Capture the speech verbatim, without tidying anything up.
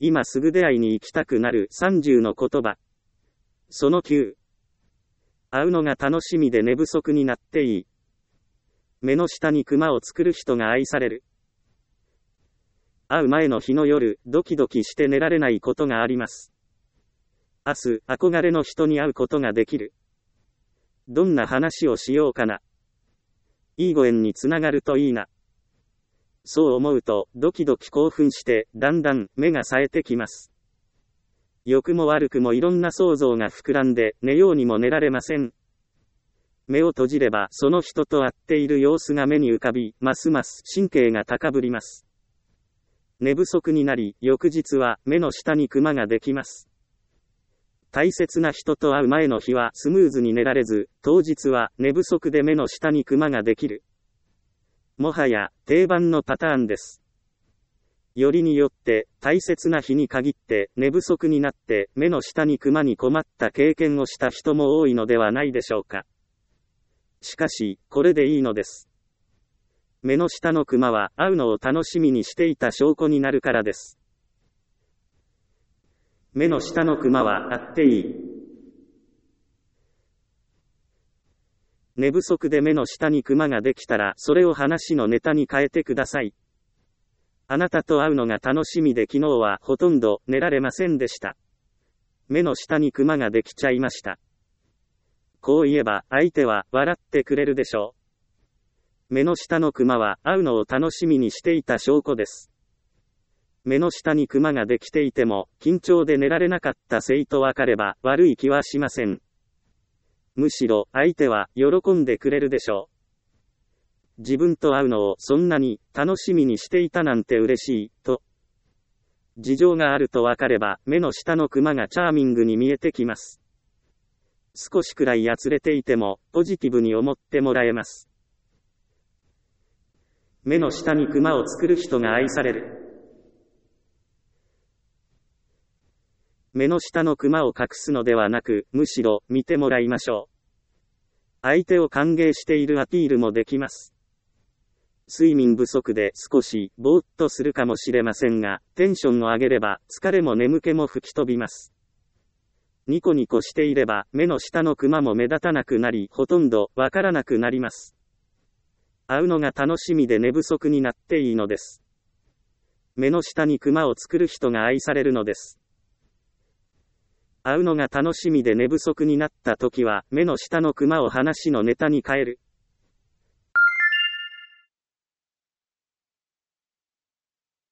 今すぐ出会いに行きたくなるさんじゅうの言葉。そのきゅう。会うのが楽しみで寝不足になっていい。目の下にクマを作る人が愛される。会う前の日の夜、ドキドキして寝られないことがあります。明日、憧れの人に会うことができる。どんな話をしようかな。いいご縁につながるといいな。そう思うと、ドキドキ興奮して、だんだん目が冴えてきます。良くも悪くもいろんな想像が膨らんで、寝ようにも寝られません。目を閉じれば、その人と会っている様子が目に浮かび、ますます神経が高ぶります。寝不足になり、翌日は目の下にクマができます。大切な人と会う前の日はスムーズに寝られず、当日は寝不足で目の下にクマができる。もはや定番のパターンです。よりによって大切な日に限って寝不足になって目の下にクマに困った経験をした人も多いのではないでしょうか。しかし、これでいいのです。目の下のクマは会うのを楽しみにしていた証拠になるからです。目の下のクマは会っていい。寝不足で目の下にクマができたら、それを話のネタに変えてください。あなたと会うのが楽しみで昨日はほとんど寝られませんでした。目の下にクマができちゃいました。こう言えば相手は笑ってくれるでしょう。目の下のクマは会うのを楽しみにしていた証拠です。目の下にクマができていても、緊張で寝られなかったせいとわかれば悪い気はしません。むしろ相手は喜んでくれるでしょう。自分と会うのをそんなに楽しみにしていたなんて嬉しい、と。事情があるとわかれば目の下のクマがチャーミングに見えてきます。少しくらいやつれていてもポジティブに思ってもらえます。目の下にクマを作る人が愛される。目の下のクマを隠すのではなく、むしろ見てもらいましょう。相手を歓迎しているアピールもできます。睡眠不足で少しぼーっとするかもしれませんが、テンションを上げれば疲れも眠気も吹き飛びます。ニコニコしていれば目の下のクマも目立たなくなり、ほとんどわからなくなります。会うのが楽しみで寝不足になっていいのです。目の下にクマを作る人が愛されるのです。会うのが楽しみで寝不足になった時は、目の下のクマを話のネタに変える。